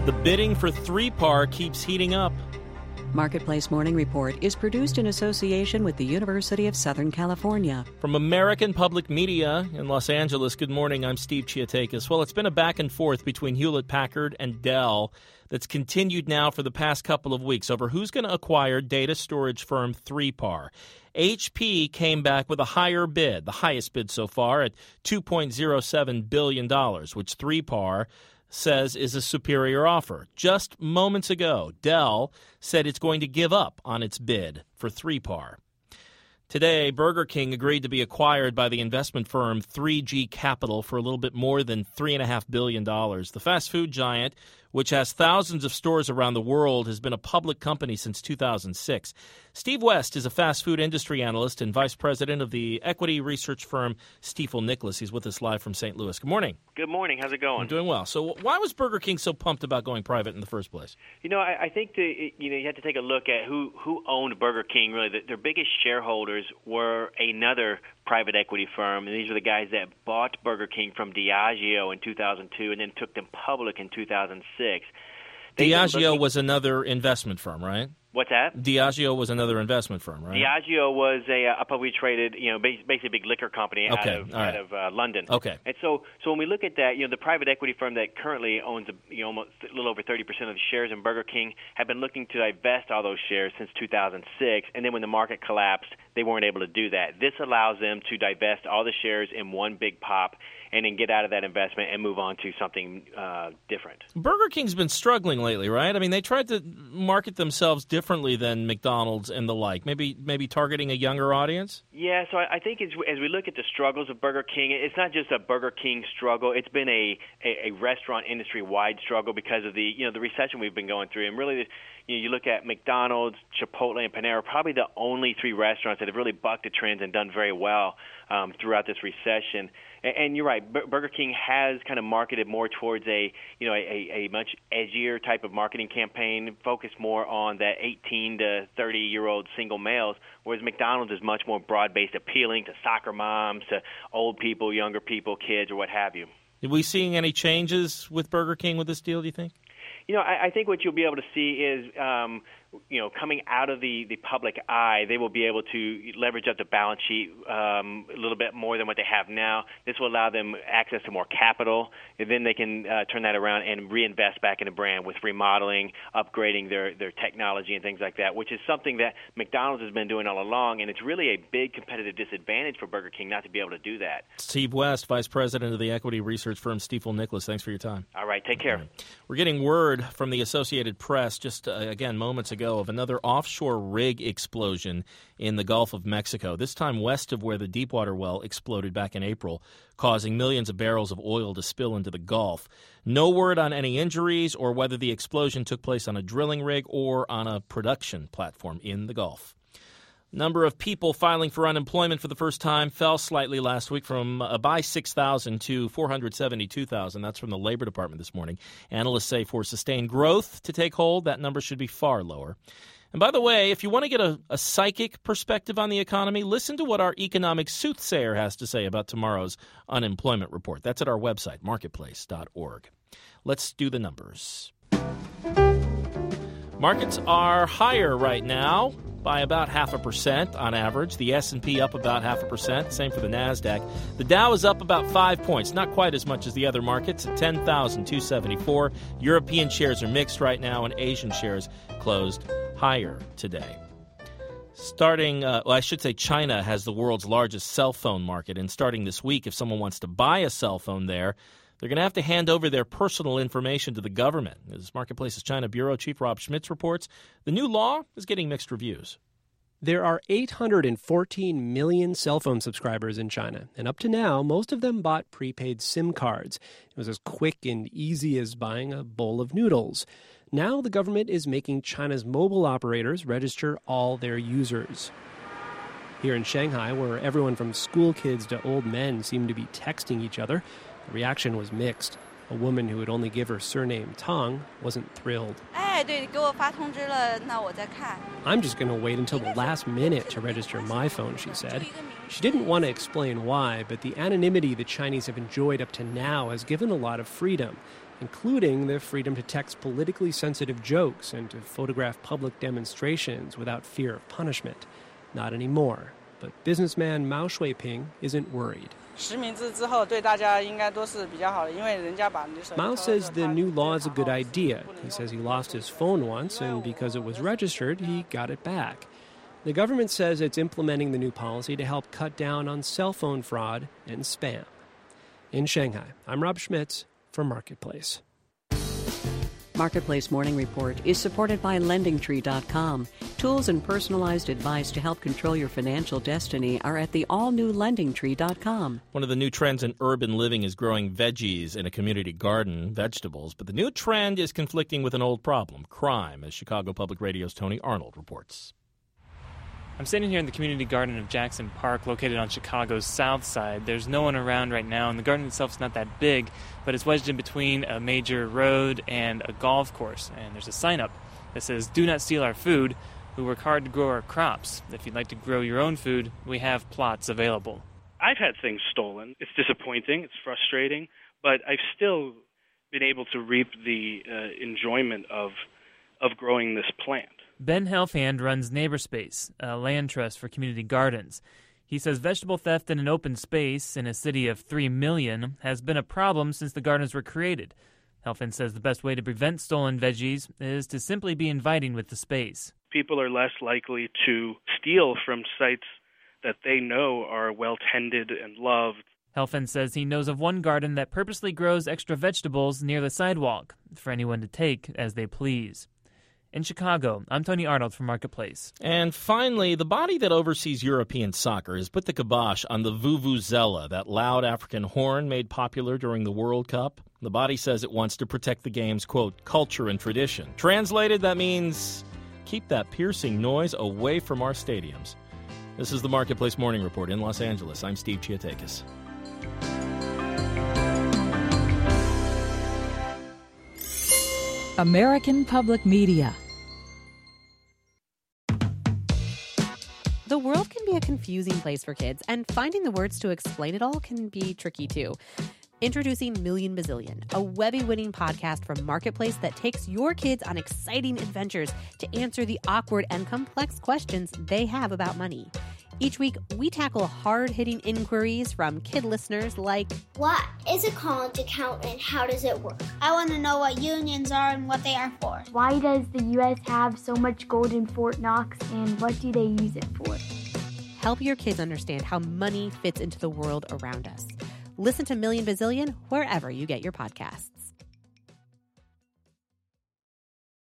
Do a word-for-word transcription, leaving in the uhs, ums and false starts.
The bidding for three par keeps heating up. Marketplace Morning Report is produced in association with the University of Southern California. From American Public Media in Los Angeles, good morning. I'm Steve Chiatakis. Well, it's been a back and forth between Hewlett-Packard and Dell that's continued now for the past couple of weeks over who's going to acquire data storage firm three par. H P came back with a higher bid, the highest bid so far, at two point oh seven billion dollars, which three par says is a superior offer. Just moments ago, Dell said it's going to give up on its bid for three par. Today, Burger King agreed to be acquired by the investment firm three G Capital for a little bit more than three point five billion dollars. The fast food giant, which has thousands of stores around the world, has been a public company since two thousand six. Steve West is a fast food industry analyst and vice president of the equity research firm Stifel Nicolaus. He's with us live from Saint Louis. Good morning. Good morning. How's it going? I'm doing well. So why was Burger King so pumped about going private in the first place? You know, I, I think the, you know you have to take a look at who, who owned Burger King. Really, the, their biggest shareholders were another private equity firm, and these were the guys that bought Burger King from Diageo in two thousand two and then took them public in two thousand six. They Diageo looking, was another investment firm, right? What's that? Diageo was another investment firm, right? Diageo was a, a publicly traded, you know, basically a big liquor company okay. out of, right. out of uh, London. Okay. And so, so when we look at that, you know, the private equity firm that currently owns, a, you know, almost a little over thirty percent of the shares in Burger King have been looking to divest all those shares since two thousand six. And then when the market collapsed, they weren't able to do that. This allows them to divest all the shares in one big pop and then get out of that investment and move on to something uh, different. Burger King's been struggling lately, right? I mean, they tried to market themselves differently than McDonald's and the like, maybe maybe targeting a younger audience? Yeah, so I, I think as, as we look at the struggles of Burger King, it's not just a Burger King struggle. It's been a, a, a restaurant industry-wide struggle because of the, you know, the recession we've been going through. And really, you know, you look at McDonald's, Chipotle, and Panera, probably the only three restaurants that have really bucked the trends and done very well um, throughout this recession. And you're right, Burger King has kind of marketed more towards a, you know, a, a much edgier type of marketing campaign, focused more on that eighteen to thirty-year-old single males, whereas McDonald's is much more broad-based, appealing to soccer moms, to old people, younger people, kids, or what have you. Are we seeing any changes with Burger King with this deal, do you think? You know, I, I think what you'll be able to see is, um, you know, coming out of the, the public eye, they will be able to leverage up the balance sheet um, a little bit more than what they have now. This will allow them access to more capital, and then they can uh, turn that around and reinvest back in the brand with remodeling, upgrading their, their technology and things like that, which is something that McDonald's has been doing all along, and it's really a big competitive disadvantage for Burger King not to be able to do that. Steve West, Vice President of the equity research firm Stifel Nicolaus, thanks for your time. All right, take care. Right. We're getting word from the Associated Press just, uh, again, moments ago of another offshore rig explosion in the Gulf of Mexico, this time west of where the Deepwater well exploded back in April, causing millions of barrels of oil to spill into the Gulf. No word on any injuries or whether the explosion took place on a drilling rig or on a production platform in the Gulf. Number of people filing for unemployment for the first time fell slightly last week from uh, by six thousand to four hundred seventy-two thousand. That's from the Labor Department this morning. Analysts say for sustained growth to take hold, that number should be far lower. And by the way, if you want to get a, a psychic perspective on the economy, listen to what our economic soothsayer has to say about tomorrow's unemployment report. That's at our website, marketplace dot org. Let's do the numbers. Markets are higher right now by about half a percent on average. The S and P up about half a percent. Same for the NASDAQ. The Dow is up about five points, not quite as much as the other markets, at ten thousand two hundred seventy-four. European shares are mixed right now, and Asian shares closed higher today. Starting, uh, well, I should say China has the world's largest cell phone market, and starting this week, if someone wants to buy a cell phone there, they're going to have to hand over their personal information to the government. As Marketplace's China Bureau Chief Rob Schmitz reports, the new law is getting mixed reviews. There are eight hundred fourteen million cell phone subscribers in China, and up to now, most of them bought prepaid SIM cards. It was as quick and easy as buying a bowl of noodles. Now the government is making China's mobile operators register all their users. Here in Shanghai, where everyone from school kids to old men seem to be texting each other, the reaction was mixed. A woman who would only give her surname Tang wasn't thrilled. Hey, I'm just going to wait until the last minute to register my phone, she said. She didn't want to explain why, but the anonymity the Chinese have enjoyed up to now has given a lot of freedom, including the freedom to text politically sensitive jokes and to photograph public demonstrations without fear of punishment. Not anymore. But businessman Mao Shuiping isn't worried. Mao says the new law is a good idea. He says he lost his phone once, and because it was registered, he got it back. The government says it's implementing the new policy to help cut down on cell phone fraud and spam. In Shanghai, I'm Rob Schmitz for Marketplace. Marketplace Morning Report is supported by Lending Tree dot com. Tools and personalized advice to help control your financial destiny are at the all-new Lending Tree dot com. One of the new trends in urban living is growing veggies in a community garden, vegetables. But the new trend is conflicting with an old problem, crime, as Chicago Public Radio's Tony Arnold reports. I'm standing here in the community garden of Jackson Park, located on Chicago's south side. There's no one around right now, and the garden itself is not that big, but it's wedged in between a major road and a golf course. And there's a sign up that says, "Do not steal our food. We work hard to grow our crops. If you'd like to grow your own food, we have plots available." I've had things stolen. It's disappointing. It's frustrating. But I've still been able to reap the uh, enjoyment of of growing this plant. Ben Helfand runs NeighborSpace, a land trust for community gardens. He says vegetable theft in an open space in a city of three million has been a problem since the gardens were created. Helfand says the best way to prevent stolen veggies is to simply be inviting with the space. People are less likely to steal from sites that they know are well-tended and loved. Helfand says he knows of one garden that purposely grows extra vegetables near the sidewalk for anyone to take as they please. In Chicago, I'm Tony Arnold from Marketplace. And finally, the body that oversees European soccer has put the kibosh on the vuvuzela, that loud African horn made popular during the World Cup. The body says it wants to protect the game's, quote, culture and tradition. Translated, that means keep that piercing noise away from our stadiums. This is the Marketplace Morning Report in Los Angeles. I'm Steve Chiatakis. American Public Media. The world can be a confusing place for kids, and finding the words to explain it all can be tricky too. Introducing Million Bazillion, a Webby-winning podcast from Marketplace that takes your kids on exciting adventures to answer the awkward and complex questions they have about money. Each week, we tackle hard-hitting inquiries from kid listeners like, what is a college account and how does it work? I want to know what unions are and what they are for. Why does the U S have so much gold in Fort Knox and what do they use it for? Help your kids understand how money fits into the world around us. Listen to Million Bazillion wherever you get your podcasts.